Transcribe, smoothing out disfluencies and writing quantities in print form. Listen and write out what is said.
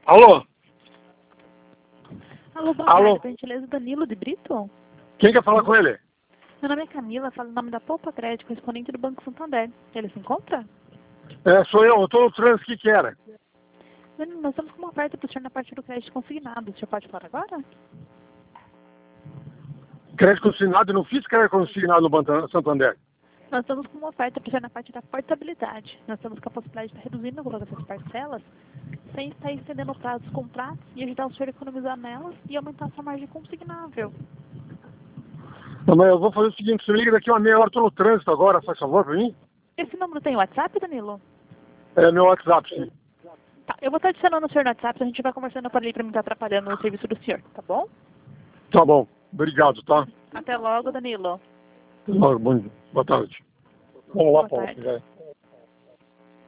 Alô? Alô, boa Alô? tarde, por gentileza, Danilo de Brito? Quem quer falar com ele? Meu nome é Camila, falo em nome da Poupa Crédito, correspondente do Banco Santander. Ele se encontra? Sou eu estou no trânsito, o que que era? Danilo, nós estamos com uma oferta para o senhor na parte do crédito consignado. O senhor pode falar agora? Crédito consignado? Eu não fiz crédito consignado no Banco Santander. Nós estamos com uma oferta para o senhor na parte da portabilidade. Nós estamos com a possibilidade de estar reduzindo o valor dessas parcelas, sem estar estendendo o prazo dos contratos e ajudar o senhor a economizar nelas e aumentar a sua margem consignável. Não, mas eu vou fazer o seguinte, você liga daqui uma meia hora, estou no trânsito agora, faz favor para mim? Esse número tem WhatsApp, Danilo? É meu WhatsApp, sim. Tá, eu vou estar adicionando o senhor no WhatsApp, a gente vai conversando por ali para não estar atrapalhando o serviço do senhor, tá bom? Tá bom, obrigado, tá? Até logo, Danilo. Bom dia, boa tarde. Vamos lá, Boa Paulo, tarde. vai.